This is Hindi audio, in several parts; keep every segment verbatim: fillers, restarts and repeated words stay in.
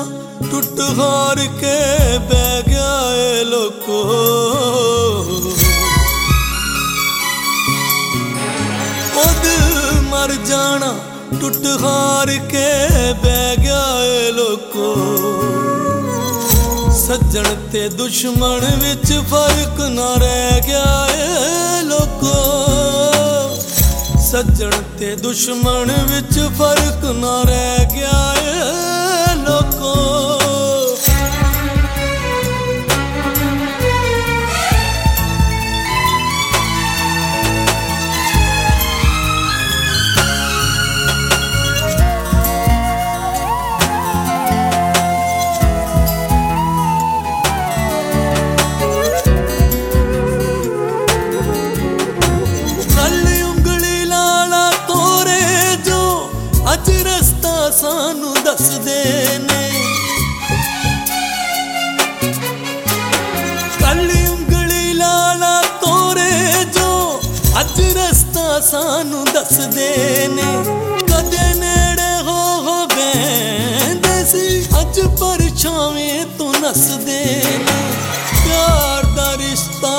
टुट हार के बह गया ए लोको। ओ दिल मर जाना टुट हार के बह गया ए लोको। सज्जन ते दुश्मन विच फर्क ना रह गया ए लोको। सज्जन ते दुश्मन विच फर्क ना रह गया ए लोको। सानू दसदे ने काली उंगली लाला तोरे जो अज रस्ता सानू दसदे ने। कदे नेड़े हो हो बैंदे सी अज परछावें तू नसदे ने। प्यार दा रिश्ता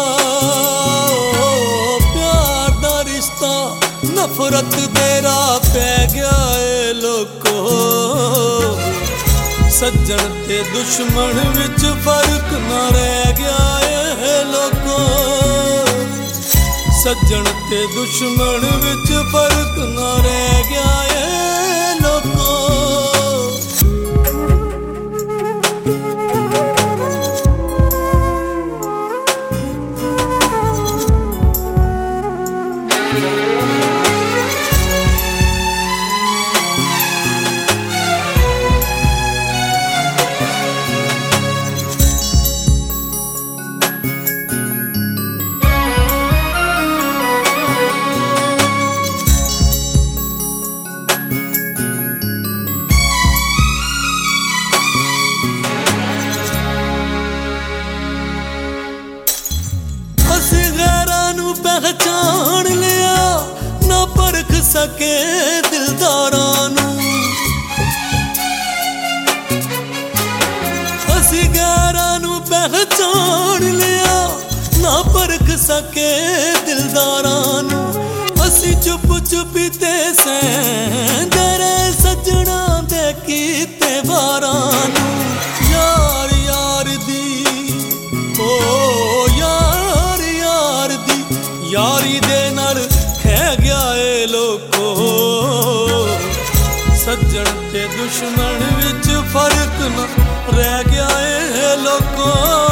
प्यार दा रिश्ता नफरत दे राह पै गया ए लोको। सज्जन ते दुश्मन विच फर्क ना रह गया ए लोको। सज्जन ते दुश्मन विच फर्क ना रह गया ए लोको। पहचान लिया ना परख सके दिलदारां नू। असी गैरां नू पहचान लिया ना परख सके दिलदारां नू। असी चुप चुपीते सैंदे रहे सजना दे कीते वारां नू। यार यार दी ओ यार यार दी यारी दे नाल खै गया ए लोको। सज्जन ते दुश्मन विच फर्क ना रह गया ए लोको।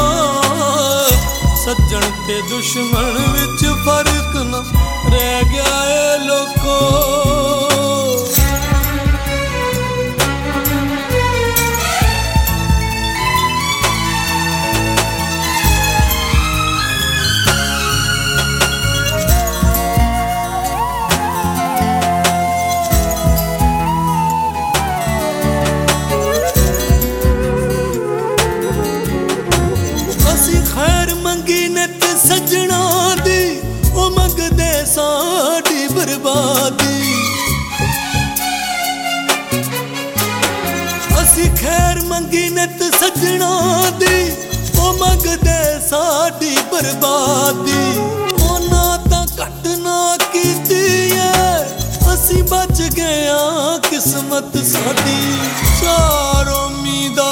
सज्जन ते दुश्मन विच फर्क ना रह गया ए लोको। खैर मंगी नित सजना दी ओ मंगदे साडी बर्बादी। असी खैर मंगी नित सजना दी ओ मंगदे साडी बर्बादी। ओना तां घट ना कीती ऐ असी बच गया किस्मत साडी। चार उम्मीदा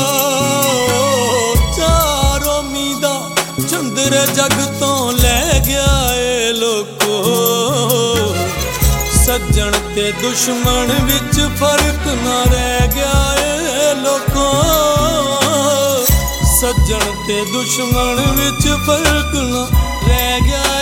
चंद्र जग तो लै गया ए लोको। सज्जन ते दुश्मन विच फर्क ना रह गया ए लोको। सज्जन ते दुश्मन विच फर्क ना रह गया।